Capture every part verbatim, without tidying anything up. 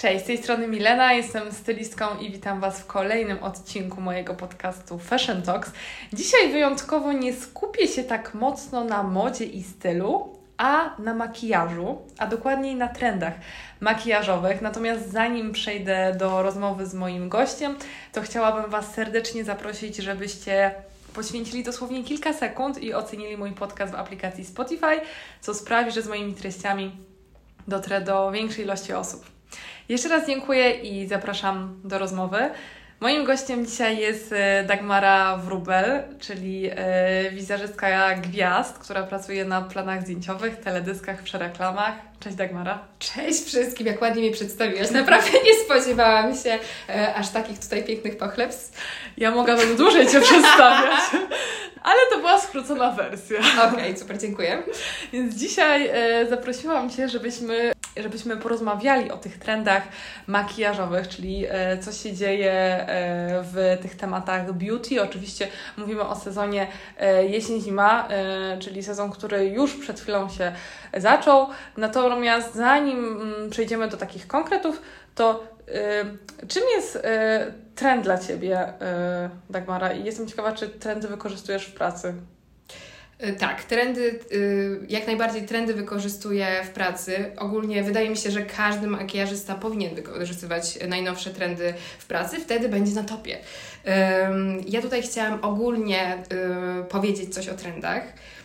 Cześć, z tej strony Milena, jestem stylistką i witam Was w kolejnym odcinku mojego podcastu Fashion Talks. Dzisiaj wyjątkowo nie skupię się tak mocno na modzie i stylu, a na makijażu, a dokładniej na trendach makijażowych. Natomiast zanim przejdę do rozmowy z moim gościem, to chciałabym Was serdecznie zaprosić, żebyście poświęcili dosłownie kilka sekund i ocenili mój podcast w aplikacji Spotify, co sprawi, że z moimi treściami dotrę do większej ilości osób. Jeszcze raz dziękuję i zapraszam do rozmowy. Moim gościem dzisiaj jest Dagmara Wróbel, czyli wizerzystka gwiazd, która pracuje na planach zdjęciowych, teledyskach, przereklamach. Cześć Dagmara. Cześć wszystkim, jak ładnie mnie przedstawiłaś. Naprawdę nie spodziewałam się e, aż takich tutaj pięknych pochlebstw. Ja mogłabym dłużej Cię przedstawiać, ale to była skrócona wersja. Okej, okay, super, dziękuję. Więc dzisiaj e, zaprosiłam Cię, żebyśmy żebyśmy porozmawiali o tych trendach makijażowych, czyli e, co się dzieje e, w tych tematach beauty. Oczywiście mówimy o sezonie e, jesień-zima, e, czyli sezon, który już przed chwilą się zaczął. Natomiast zanim m, przejdziemy do takich konkretów, to e, czym jest e, trend dla Ciebie, e, Dagmara? I jestem ciekawa, czy trendy wykorzystujesz w pracy? Tak, trendy, jak najbardziej trendy wykorzystuję w pracy. Ogólnie wydaje mi się, że każdy makijażysta powinien wykorzystywać najnowsze trendy w pracy, wtedy będzie na topie. Ja tutaj chciałam ogólnie powiedzieć coś o trendach.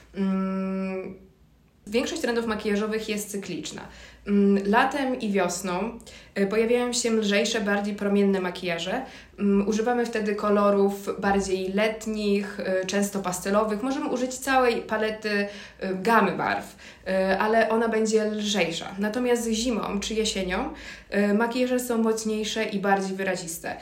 Większość trendów makijażowych jest cykliczna. Latem i wiosną pojawiają się lżejsze, bardziej promienne makijaże. Używamy wtedy kolorów bardziej letnich, często pastelowych. Możemy użyć całej palety gamy barw, ale ona będzie lżejsza. Natomiast zimą czy jesienią makijaże są mocniejsze i bardziej wyraziste.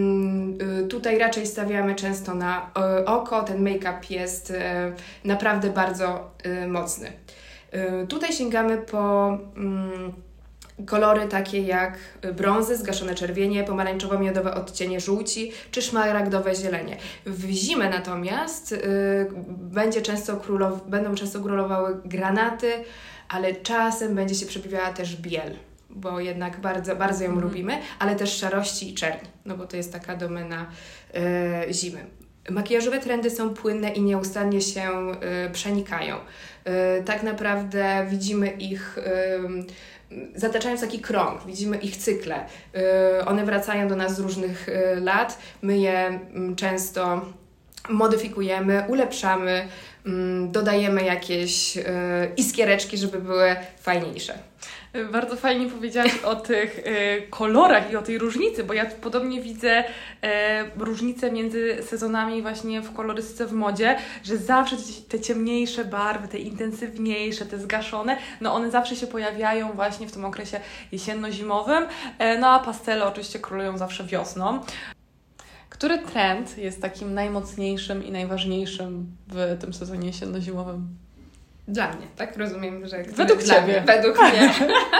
Tutaj raczej stawiamy często na oko. Ten make-up jest naprawdę bardzo mocny. Tutaj sięgamy po mm, kolory takie jak brązy, zgaszone czerwienie, pomarańczowo-miodowe odcienie żółci czy szmaragdowe zielenie. W zimę natomiast y, będzie często królow- będą często królowały granaty, ale czasem będzie się przebiegała też biel, bo jednak bardzo, bardzo ją mm. lubimy, ale też szarości i czerń, no bo to jest taka domena y, zimy. Makijażowe trendy są płynne i nieustannie się y, przenikają. Y, tak naprawdę widzimy ich, y, zataczając taki krąg, widzimy ich cykle. Y, one wracają do nas z różnych y, lat, my je y, często modyfikujemy, ulepszamy, y, dodajemy jakieś y, iskiereczki, żeby były fajniejsze. Bardzo fajnie powiedziałaś o tych y, kolorach i o tej różnicy, bo ja podobnie widzę y, różnicę między sezonami właśnie w kolorystyce w modzie, że zawsze te ciemniejsze barwy, te intensywniejsze, te zgaszone, no one zawsze się pojawiają właśnie w tym okresie jesienno-zimowym, y, no a pastele oczywiście królują zawsze wiosną. Który trend jest takim najmocniejszym i najważniejszym w tym sezonie jesienno-zimowym? Dla mnie, tak? Rozumiem, że... Według dla Ciebie. Mnie, według mnie.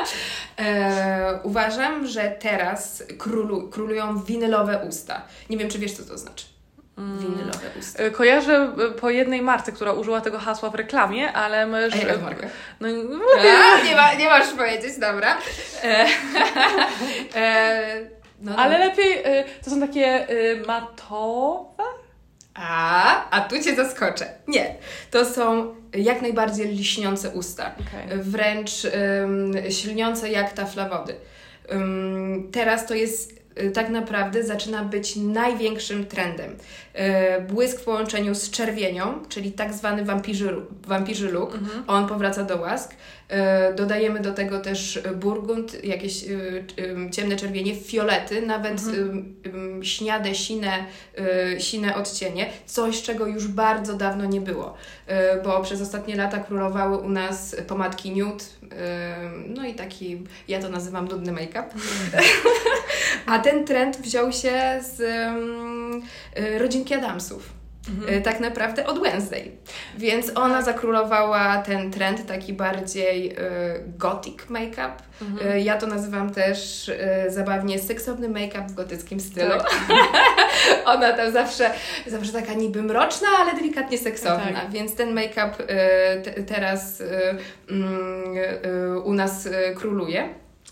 e, uważam, że teraz królu, królują winylowe usta. Nie wiem, czy wiesz, co to znaczy. Winylowe usta. Kojarzę po jednej marce, która użyła tego hasła w reklamie, ale my... A jaka marka? No, A, nie, ma, nie masz powiedzieć, dobra. E, e, no, ale no. lepiej, to są takie y, matowe? A, a tu Cię zaskoczę. Nie, to są jak najbardziej lśniące usta. Okay. Wręcz um, ślniące jak tafla wody. Um, teraz to jest tak naprawdę zaczyna być największym trendem. Błysk w połączeniu z czerwienią, czyli tak zwany wampirzy, wampirzy look, mhm. on powraca do łask. Dodajemy do tego też burgund, jakieś ciemne czerwienie, fiolety, nawet mhm. śniade, sine, sine odcienie, coś czego już bardzo dawno nie było, bo przez ostatnie lata królowały u nas pomadki nude, no i taki, ja to nazywam nudny make-up. A ten trend wziął się z um, rodzinki Adamsów. Mhm. Tak naprawdę od Wednesday. Więc ona zakrólowała ten trend taki bardziej y, gothic make-up. Mhm. Y, ja to nazywam też y, zabawnie seksowny make-up w gotyckim stylu. Tak. Ona tam zawsze, zawsze taka niby mroczna, ale delikatnie seksowna. Tak. Więc ten make-up y, te, teraz y, y, y, u nas y, króluje.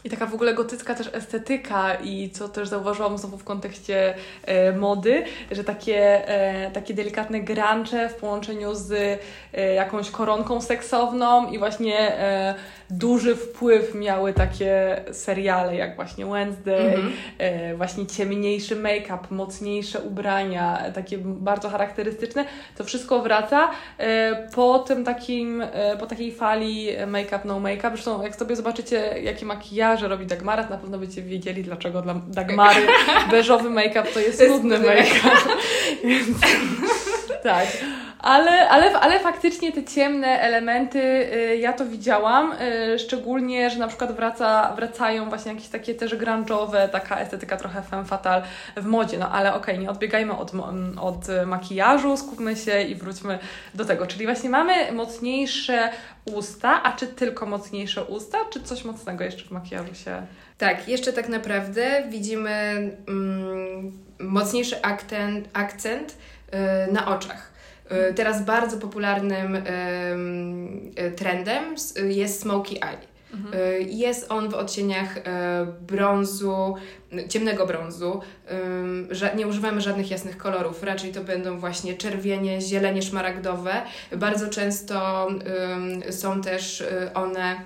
I taka w ogóle gotycka też estetyka i co też zauważyłam znowu w kontekście e, mody, że takie, e, takie delikatne grunge w połączeniu z e, jakąś koronką seksowną i właśnie e, duży wpływ miały takie seriale jak właśnie Wednesday, mm-hmm. e, właśnie ciemniejszy make-up, mocniejsze ubrania, takie bardzo charakterystyczne. To wszystko wraca e, po tym takim, e, po takiej fali make-up, no make-up. Zresztą jak sobie zobaczycie, jakie makijaże robi Dagmara, na pewno będziecie wiedzieli, dlaczego dla Dagmary beżowy make-up to jest, jest nudny make-up. Więc, tak. Ale, ale, ale faktycznie te ciemne elementy, y, ja to widziałam, y, szczególnie, że na przykład wraca, wracają właśnie jakieś takie też grunge'owe, taka estetyka trochę femme fatale w modzie, no ale okej, okay, nie odbiegajmy od, od makijażu, skupmy się i wróćmy do tego, czyli właśnie mamy mocniejsze usta, a czy tylko mocniejsze usta, czy coś mocnego jeszcze w makijażu się... Tak, jeszcze tak naprawdę widzimy mm, mocniejszy akcent, akcent yy, na oczach. Teraz bardzo popularnym trendem jest smokey eye. Mhm. Jest on w odcieniach brązu, ciemnego brązu. Nie używamy żadnych jasnych kolorów, raczej to będą właśnie czerwienie, zielenie szmaragdowe. Bardzo często są też one...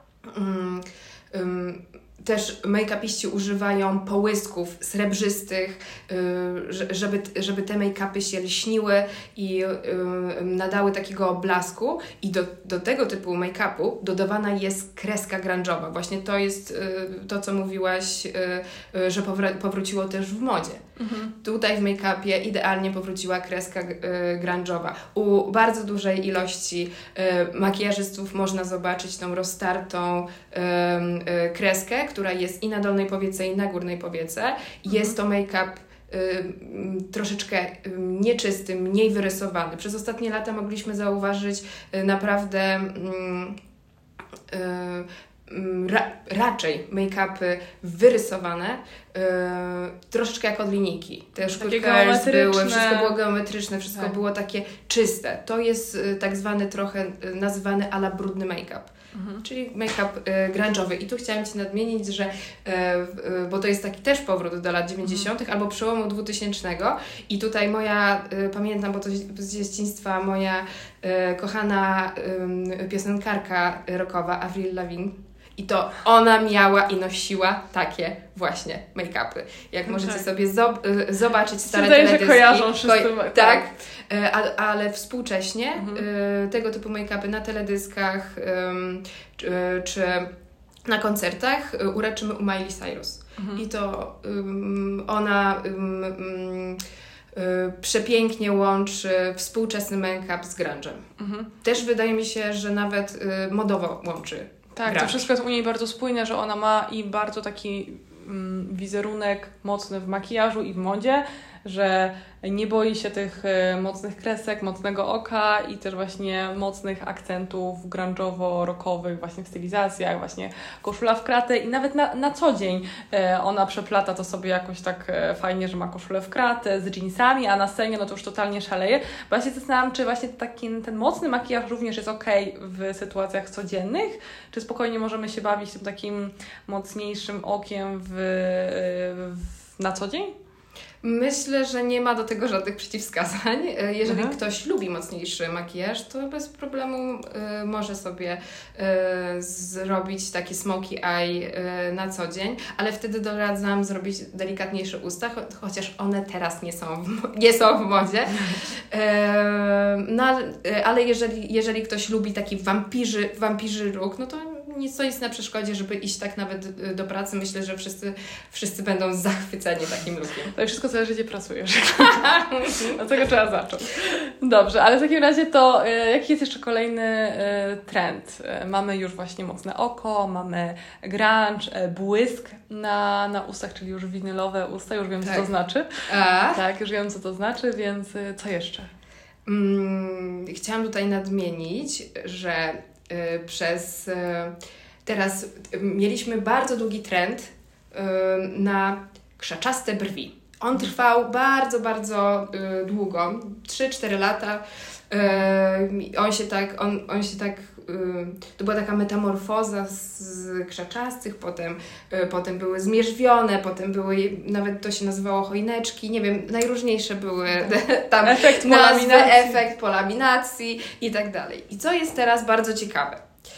Też make-upiści używają połysków srebrzystych, żeby, żeby te make-upy się lśniły i nadały takiego blasku. I do, do tego typu make-upu dodawana jest kreska grunge'owa. Właśnie to jest to, co mówiłaś, że powr- powróciło też w modzie. Mhm. Tutaj w make-upie idealnie powróciła kreska grunge'owa. U bardzo dużej ilości makijażystów można zobaczyć tą roztartą kreskę, która jest i na dolnej powiece, i na górnej powiece. Mhm. Jest to make-up y, troszeczkę y, nieczysty, mniej wyrysowany. Przez ostatnie lata mogliśmy zauważyć y, naprawdę y, y, ra, raczej make-upy wyrysowane, y, troszeczkę jak od linijki. Te szkółki były, wszystko było geometryczne, wszystko tak. było takie czyste. To jest y, tak zwany trochę y, nazywany ala brudny make-up. Mhm. Czyli make-up y, grunge'owy. I tu chciałam Ci nadmienić, że y, y, bo to jest taki też powrót do lat dziewięćdziesiątych mhm. albo przełomu dwutysięcznego i tutaj moja, y, pamiętam, bo to z dzieciństwa moja y, kochana y, piosenkarka rockowa Avril Lavigne i to ona miała i nosiła takie właśnie make-upy. Jak okay. możecie sobie zob- zobaczyć stare Wydaje, teledyski. Że kojarzą wszyscy. Ko- tak, ale, ale współcześnie mhm. tego typu make-upy na teledyskach czy, czy na koncertach uraczymy u Miley Cyrus. Mhm. I to um, ona um, um, przepięknie łączy współczesny make-up z grunge'em. Mhm. Też wydaje mi się, że nawet modowo łączy. Tak, grunge. To wszystko jest u niej bardzo spójne, że ona ma i bardzo taki mm, wizerunek mocny w makijażu i w modzie, że nie boi się tych y, mocnych kresek, mocnego oka i też właśnie mocnych akcentów grunge'owo-rockowych właśnie w stylizacjach, właśnie koszula w kratę i nawet na, na co dzień y, ona przeplata to sobie jakoś tak y, fajnie, że ma koszulę w kratę z jeansami, a na scenie no to już totalnie szaleje. Bo ja się zastanawiam, czy właśnie taki, ten mocny makijaż również jest okej w sytuacjach codziennych, czy spokojnie możemy się bawić tym takim mocniejszym okiem w, y, w, na co dzień? Myślę, że nie ma do tego żadnych przeciwwskazań. Jeżeli Aha. ktoś lubi mocniejszy makijaż, to bez problemu y, może sobie y, zrobić taki smokey eye y, na co dzień, ale wtedy doradzam zrobić delikatniejsze usta, cho- chociaż one teraz nie są w, nie są w modzie. Y, no, ale jeżeli, jeżeli ktoś lubi taki wampirzy, wampirzy look, no to nic, to nic na przeszkodzie, żeby iść tak nawet do pracy. Myślę, że wszyscy, wszyscy będą zachwyceni takim lookiem. To wszystko zależy, gdzie pracujesz. Od tego trzeba zacząć. Dobrze, ale w takim razie to y, jaki jest jeszcze kolejny y, trend? Y, mamy już właśnie mocne oko, mamy grunge, y, błysk na, na ustach, czyli już winylowe usta, już wiem, tak. co to znaczy. A? Tak, już wiem, co to znaczy, więc y, co jeszcze? Hmm, chciałam tutaj nadmienić, że y, przez y, teraz y, mieliśmy bardzo długi trend y, na krzaczaste brwi. On trwał bardzo, bardzo y, długo, trzy cztery lata. Y, on się tak, on, on się tak to była taka metamorfoza z, z krzaczastych, potem, y, potem były zmierzwione, potem były, nawet to się nazywało choineczki, nie wiem, najróżniejsze były tam efekt nazwy, polaminacji. efekt polaminacji i tak dalej. I co jest teraz bardzo ciekawe,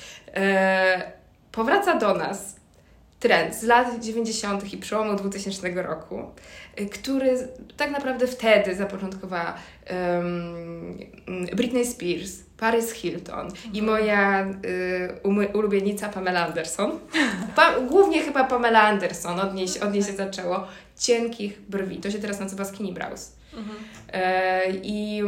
e, powraca do nas trend z lat dziewięćdziesiątych i przełomu dwutysięcznego roku, który tak naprawdę wtedy zapoczątkowała um, Britney Spears, Paris Hilton mhm. i moja y, ulubienica Pamela Anderson. Pa, głównie chyba Pamela Anderson, od niej, od niej się zaczęło. Cienkich brwi. To się teraz nazywa skinny brows. Mhm. E, I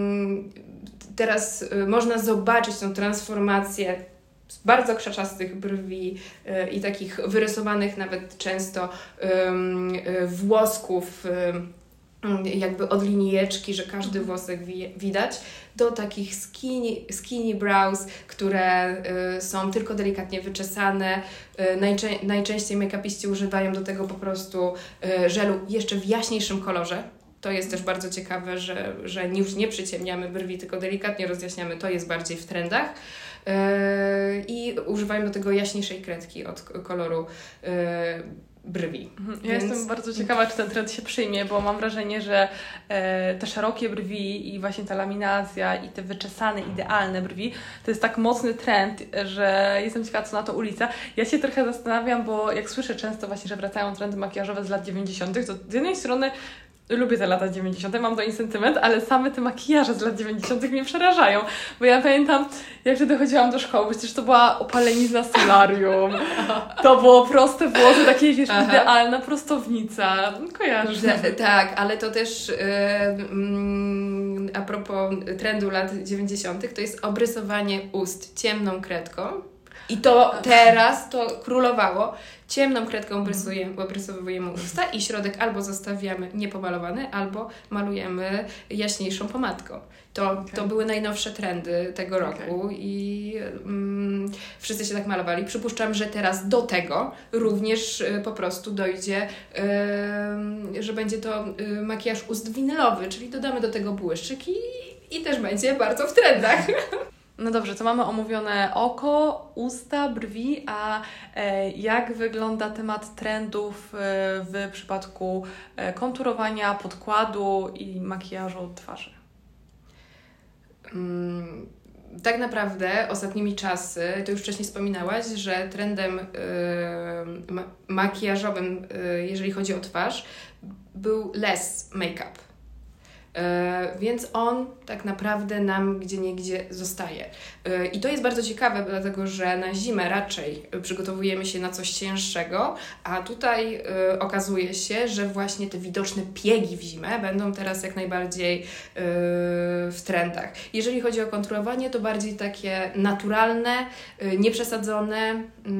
y, teraz y, można zobaczyć tą transformację z bardzo krzaczastych brwi y, i takich wyrysowanych nawet często y, y, włosków, y, jakby od linijeczki, że każdy włosek wi- widać, do takich skinny, skinny brows, które y, są tylko delikatnie wyczesane. Y, najczę- najczęściej make-upiści używają do tego po prostu y, żelu jeszcze w jaśniejszym kolorze. To jest też bardzo ciekawe, że, że już nie przyciemniamy brwi, tylko delikatnie rozjaśniamy. To jest bardziej w trendach. Yy, I używają do tego jaśniejszej kredki od koloru yy, brwi. Ja Więc... jestem bardzo ciekawa, czy ten trend się przyjmie, bo mam wrażenie, że e, te szerokie brwi i właśnie ta laminacja i te wyczesane, idealne brwi to jest tak mocny trend, że jestem ciekawa, co na to ulica. Ja się trochę zastanawiam, bo jak słyszę często właśnie, że wracają trendy makijażowe z lat dziewięćdziesiątych, to z jednej strony lubię te lata dziewięćdziesiąte, mam do nich sentyment, ale same te makijaże z lat dziewięćdziesiątych mnie przerażają, bo ja pamiętam, jak wtedy chodziłam do szkoły, przecież to była opalenizna solarium, to było proste włosy, takie wiesz, Aha. idealna prostownica, kojarzysz? Ta, tak, ale to też yy, mm, a propos trendu lat dziewięćdziesiątych, to jest obrysowanie ust ciemną kredką. I to teraz to królowało. Ciemną kredką obrysujemy, obrysowujemy usta i środek albo zostawiamy niepomalowany, albo malujemy jaśniejszą pomadką. To, okay. to były najnowsze trendy tego roku okay. i mm, wszyscy się tak malowali. Przypuszczam, że teraz do tego również y, po prostu dojdzie, y, że będzie to y, makijaż ust winylowy, czyli dodamy do tego błyszczyk i, i też będzie bardzo w trendach. No dobrze, to mamy omówione oko, usta, brwi, a e, jak wygląda temat trendów e, w przypadku e, konturowania, podkładu i makijażu twarzy? Hmm. Tak naprawdę ostatnimi czasy, to już wcześniej wspominałaś, że trendem y, ma- makijażowym, y, jeżeli chodzi o twarz, był less make-up. Yy, więc on tak naprawdę nam gdzieniegdzie zostaje. Yy, I to jest bardzo ciekawe, dlatego że na zimę raczej przygotowujemy się na coś cięższego, a tutaj yy, okazuje się, że właśnie te widoczne piegi w zimę będą teraz jak najbardziej yy, w trendach. Jeżeli chodzi o konturowanie, to bardziej takie naturalne, yy, nieprzesadzone, yy,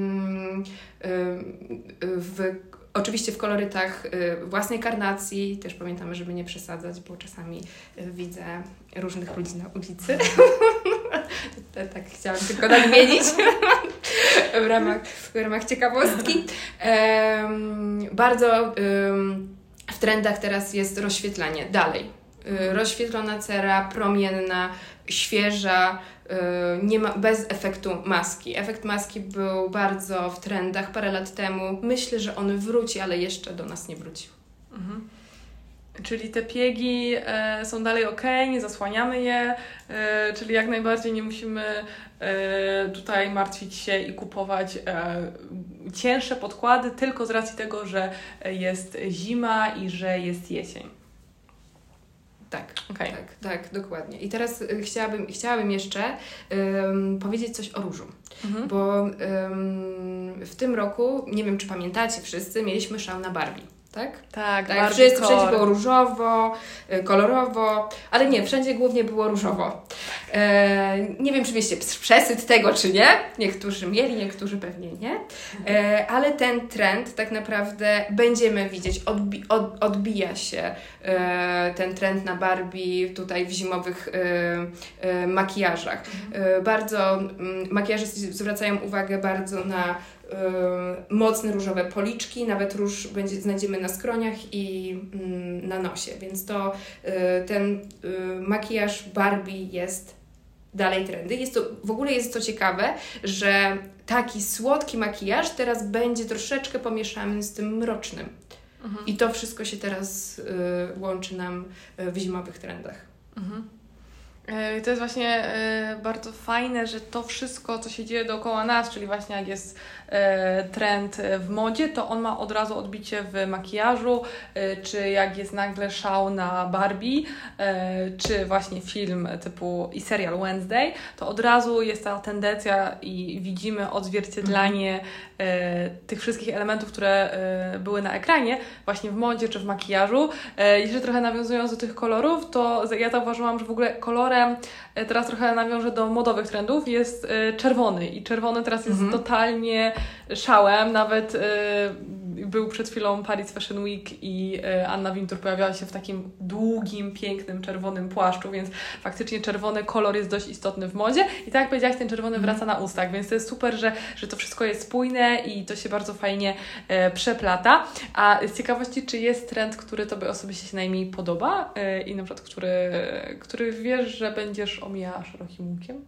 yy, w Oczywiście w kolorytach y, własnej karnacji, też pamiętamy, żeby nie przesadzać, bo czasami y, widzę różnych ludzi na ulicy. Tak chciałam tylko nadmienić w ramach, w ramach ciekawostki. Um, bardzo um, w trendach teraz jest rozświetlanie. Dalej. Y, rozświetlona cera, promienna, świeża, nie ma, bez efektu maski. Efekt maski był bardzo w trendach parę lat temu. Myślę, że on wróci, ale jeszcze do nas nie wrócił. Mhm. Czyli te piegi e, są dalej ok, nie zasłaniamy je, e, czyli jak najbardziej nie musimy e, tutaj martwić się i kupować e, cięższe podkłady tylko z racji tego, że jest zima i że jest jesień. Tak, okay. tak, tak, dokładnie. I teraz y, chciałabym, chciałabym jeszcze ym, powiedzieć coś o różu, mhm. bo ym, w tym roku, nie wiem czy pamiętacie wszyscy, mieliśmy szał na Barbie. Tak? Tak, tak wszyscy, wszędzie było różowo, kolorowo, ale nie, wszędzie głównie było różowo. E, nie wiem, czy mieliście przesyt tego, czy nie. Niektórzy mieli, niektórzy pewnie nie. E, ale ten trend tak naprawdę będziemy widzieć, odbi- od, odbija się e, ten trend na Barbie tutaj w zimowych e, e, makijażach. E, bardzo, m, makijażyści zwracają uwagę bardzo na Yy, mocne różowe policzki, nawet róż będzie, znajdziemy na skroniach i yy, na nosie, więc to yy, ten yy, makijaż Barbie jest dalej trendy. Jest to, w ogóle jest to ciekawe, że taki słodki makijaż teraz będzie troszeczkę pomieszany z tym mrocznym. Mhm. I to wszystko się teraz y, łączy nam w zimowych trendach. Mhm. To jest właśnie bardzo fajne, że to wszystko, co się dzieje dookoła nas, czyli właśnie jak jest trend w modzie, to on ma od razu odbicie w makijażu, czy jak jest nagle szał na Barbie, czy właśnie film typu i serial Wednesday, to od razu jest ta tendencja i widzimy odzwierciedlanie mhm. tych wszystkich elementów, które były na ekranie, właśnie w modzie czy w makijażu. Jeszcze trochę nawiązując do tych kolorów, to ja zauważyłam, że w ogóle kolorem, teraz trochę nawiążę do modowych trendów, jest czerwony i czerwony teraz jest mhm. totalnie szałem, nawet y, był przed chwilą Paris Fashion Week i y, Anna Wintour pojawiała się w takim długim, pięknym, czerwonym płaszczu, więc faktycznie czerwony kolor jest dość istotny w modzie i tak jak powiedziałaś, ten czerwony mm. wraca na ustach, więc to jest super, że, że to wszystko jest spójne i to się bardzo fajnie y, przeplata. A z ciekawości, czy jest trend, który Tobie osobiście się najmniej podoba y, i na przykład, który, który wiesz, że będziesz omijała szerokim łukiem?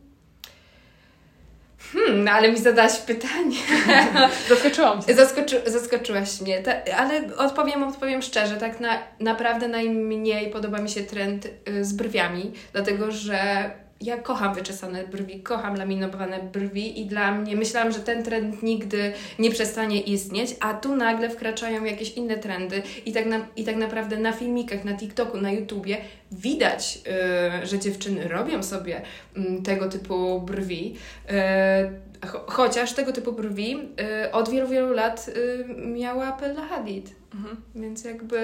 Hmm, no ale mi zadałaś pytanie. Zaskoczyłam cię. Zaskoczy, zaskoczyłaś mnie, Ta, ale odpowiem, odpowiem szczerze, tak na, naprawdę najmniej podoba mi się trend y, z brwiami, dlatego że ja kocham wyczesane brwi, kocham laminowane brwi i dla mnie, myślałam, że ten trend nigdy nie przestanie istnieć, a tu nagle wkraczają jakieś inne trendy i tak, na, i tak naprawdę na filmikach, na TikToku, na YouTubie widać, yy, że dziewczyny robią sobie yy, tego typu brwi. Yy, cho- chociaż tego typu brwi yy, od wielu, wielu lat yy, miała Bella Hadid. Mhm. Więc jakby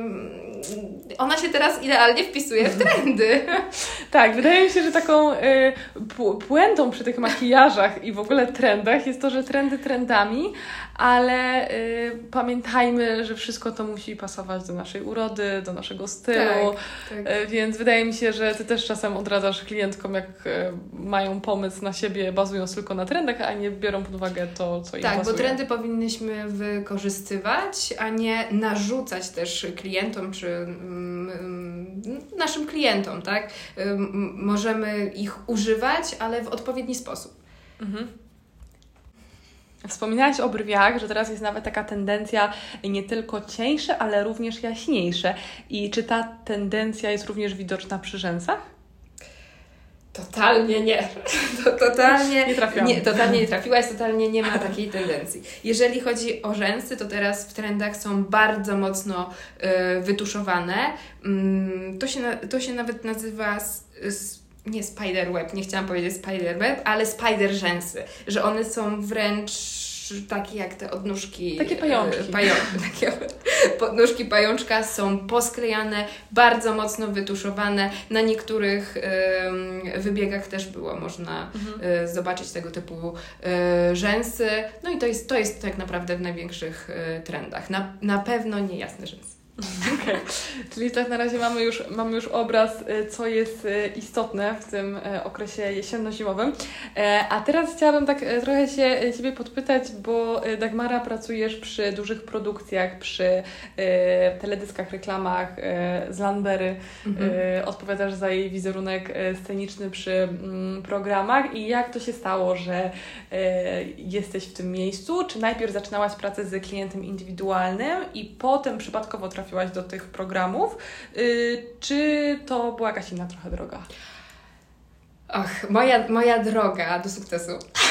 ona się teraz idealnie wpisuje w trendy. Tak, wydaje mi się, że taką y, pu- puentą przy tych makijażach i w ogóle trendach jest to, że trendy trendami, ale y, pamiętajmy, że wszystko to musi pasować do naszej urody, do naszego stylu, tak, tak. Y, więc wydaje mi się, że Ty też czasem odradzasz klientkom, jak y, mają pomysł na siebie, bazując tylko na trendach, a nie biorą pod uwagę to, co im tak, pasuje. Tak, bo trendy powinnyśmy wykorzystywać, a nie narzucać też klientom, czy mm, naszym klientom, tak? Możemy ich używać, ale w odpowiedni sposób. Mhm. Wspominałaś o brwiach, że teraz jest nawet taka tendencja nie tylko cieńsze, ale również jaśniejsze. I czy ta tendencja jest również widoczna przy rzęsach? Totalnie nie. To, totalnie, nie trafiłam. Nie, totalnie nie trafiłaś, totalnie nie ma takiej tendencji. Jeżeli chodzi o rzęsy, to teraz w trendach są bardzo mocno y, wytuszowane. Mm, to, się, to się nawet nazywa s, s, nie spiderweb, nie chciałam powiedzieć spiderweb, ale spider rzęsy, że one są wręcz takie jak te odnóżki. Takie pajączki. Pają, takie podnóżki pajączka są posklejane, bardzo mocno wytuszowane. Na niektórych y, wybiegach też było można mhm. y, zobaczyć tego typu y, rzęsy. No i to jest, to jest tak naprawdę w największych y, trendach. Na, na pewno niejasne rzęsy. Okay. Czyli tak na razie mamy już, mamy już obraz, co jest istotne w tym okresie jesienno-zimowym. A teraz chciałabym tak trochę się Ciebie podpytać, bo Dagmara, pracujesz przy dużych produkcjach, przy teledyskach, reklamach z Lanbery, mhm. odpowiadasz za jej wizerunek sceniczny przy programach i jak to się stało, że jesteś w tym miejscu? Czy najpierw zaczynałaś pracę z klientem indywidualnym i potem przypadkowo trafiłaś do tych programów, yy, czy to była jakaś inna trochę droga? Och, moja, moja droga do sukcesu.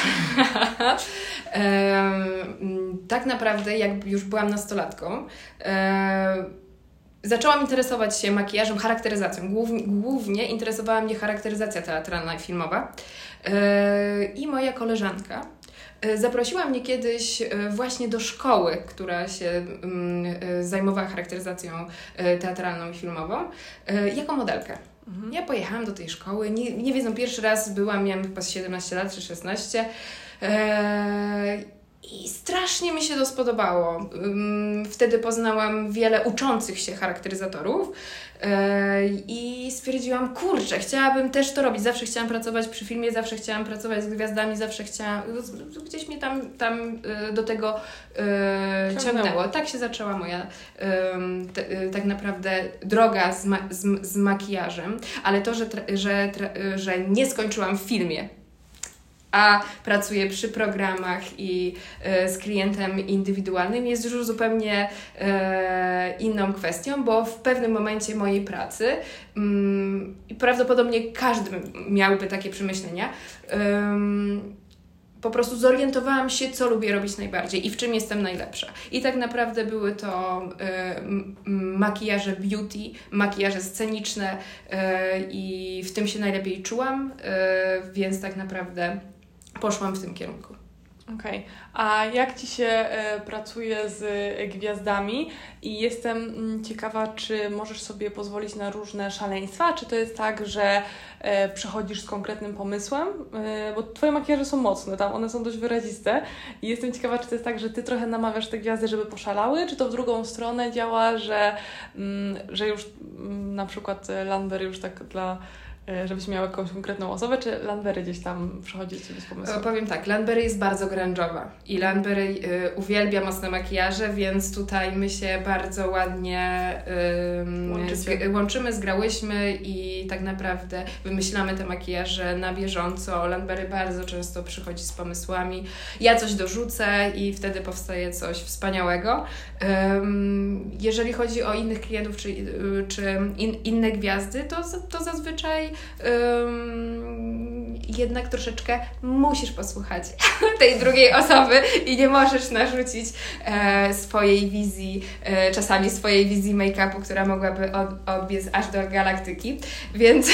ehm, tak naprawdę, jak już byłam nastolatką, ehm, zaczęłam interesować się makijażem, charakteryzacją. Głównie, głównie interesowała mnie charakteryzacja teatralna i filmowa. Ehm, I moja koleżanka zaprosiła mnie kiedyś właśnie do szkoły, która się zajmowała charakteryzacją teatralną i filmową, jako modelkę. Mhm. Ja pojechałam do tej szkoły, nie, nie wiedzą, pierwszy raz byłam, miałam chyba siedemnaście lat czy szesnaście I strasznie mi się to spodobało. Wtedy poznałam wiele uczących się charakteryzatorów i stwierdziłam, kurczę, chciałabym też to robić. Zawsze chciałam pracować przy filmie, zawsze chciałam pracować z gwiazdami, zawsze chciałam... Gdzieś mnie tam, tam do tego ciągnęło. Tak się zaczęła moja te, tak naprawdę droga z, ma, z, z makijażem, ale to, że, że, że nie skończyłam w filmie, a pracuję przy programach i e, z klientem indywidualnym, jest już zupełnie e, inną kwestią, bo w pewnym momencie mojej pracy mm, i prawdopodobnie każdy miałby takie przemyślenia, ym, po prostu zorientowałam się, co lubię robić najbardziej i w czym jestem najlepsza. I tak naprawdę były to y, makijaże beauty, makijaże sceniczne y, i w tym się najlepiej czułam, y, więc tak naprawdę poszłam w tym kierunku. Okej. Okay. A jak Ci się y, pracuje z y, gwiazdami? I jestem y, ciekawa, czy możesz sobie pozwolić na różne szaleństwa? Czy to jest tak, że y, przychodzisz z konkretnym pomysłem? Y, bo Twoje makijaże są mocne, tam one są dość wyraziste. I jestem ciekawa, czy to jest tak, że Ty trochę namawiasz te gwiazdy, żeby poszalały? Czy to w drugą stronę działa, że, y, że już y, na przykład Lanber już tak dla... żebyś miała jakąś konkretną osobę, czy Lanbery gdzieś tam przychodzi do Ciebie z pomysłem? Powiem tak, Lanbery jest bardzo grunge'owa i Lanbery y, uwielbia mocne makijaże, więc tutaj my się bardzo ładnie y, z, łączymy, zgrałyśmy i tak naprawdę wymyślamy te makijaże na bieżąco. Lanbery bardzo często przychodzi z pomysłami. Ja coś dorzucę i wtedy powstaje coś wspaniałego. Um, jeżeli chodzi o innych klientów, czy, czy in, inne gwiazdy, to, to zazwyczaj Um, jednak troszeczkę musisz posłuchać tej drugiej osoby i nie możesz narzucić e, swojej wizji, e, czasami swojej wizji make-upu, która mogłaby od, odbiec aż do galaktyki, więc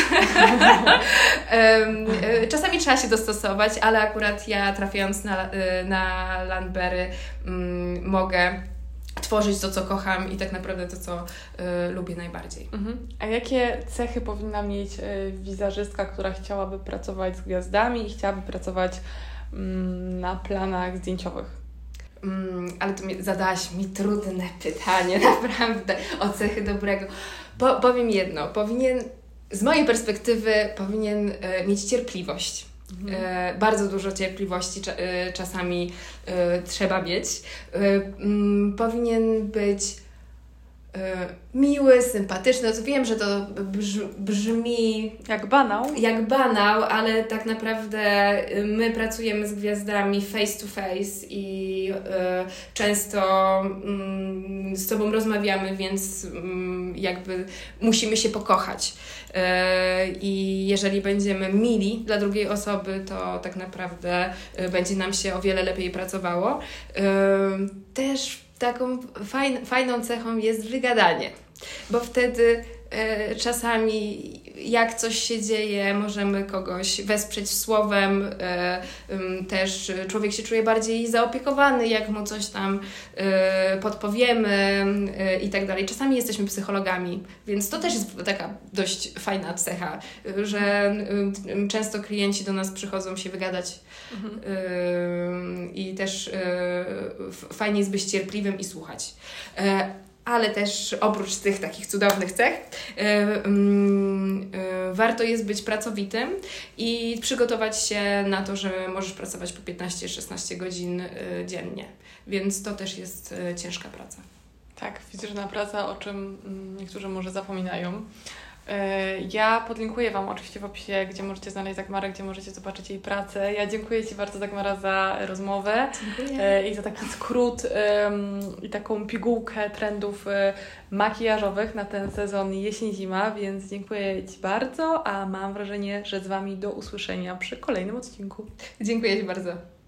um, e, czasami trzeba się dostosować, ale akurat ja, trafiając na, na Lanbery, um, mogę tworzyć to, co kocham i tak naprawdę to, co y, lubię najbardziej. Mhm. A jakie cechy powinna mieć y, wizerzystka, która chciałaby pracować z gwiazdami i chciałaby pracować y, na planach zdjęciowych? Mm, ale to mi, zadałaś mi trudne pytanie, naprawdę, o cechy dobrego. Po, powiem jedno, powinien, z mojej perspektywy powinien y, mieć cierpliwość. Mhm. E, bardzo dużo cierpliwości cza, e, czasami e, trzeba mieć. E, m, powinien być e, miły, sympatyczny. Wiem, że to brz, brzmi jak banał. jak banał, ale tak naprawdę my pracujemy z gwiazdami face to face i e, często mm, z Tobą rozmawiamy, więc mm, jakby musimy się pokochać. I jeżeli będziemy mili dla drugiej osoby, to tak naprawdę będzie nam się o wiele lepiej pracowało. Też taką fajn, fajną cechą jest wygadanie, bo wtedy czasami jak coś się dzieje, możemy kogoś wesprzeć słowem, też człowiek się czuje bardziej zaopiekowany, jak mu coś tam podpowiemy i tak dalej. Czasami jesteśmy psychologami, więc to też jest taka dość fajna cecha, że często klienci do nas przychodzą się wygadać mhm. i też fajnie jest być cierpliwym i słuchać. Ale też oprócz tych takich cudownych cech yy, yy, yy, warto jest być pracowitym i przygotować się na to, że możesz pracować po piętnaście szesnaście godzin yy, dziennie. Więc to też jest yy, ciężka praca. Tak, fizyczna praca, o czym niektórzy może zapominają. Ja podlinkuję Wam oczywiście w opisie, gdzie możecie znaleźć Dagmarę, gdzie możecie zobaczyć jej pracę. Ja dziękuję Ci bardzo, Dagmara, za rozmowę. Dziękuję. I za taki skrót um, i taką pigułkę trendów makijażowych na ten sezon jesień-zima, więc dziękuję Ci bardzo, a mam wrażenie, że z Wami do usłyszenia przy kolejnym odcinku. Dziękuję Ci bardzo.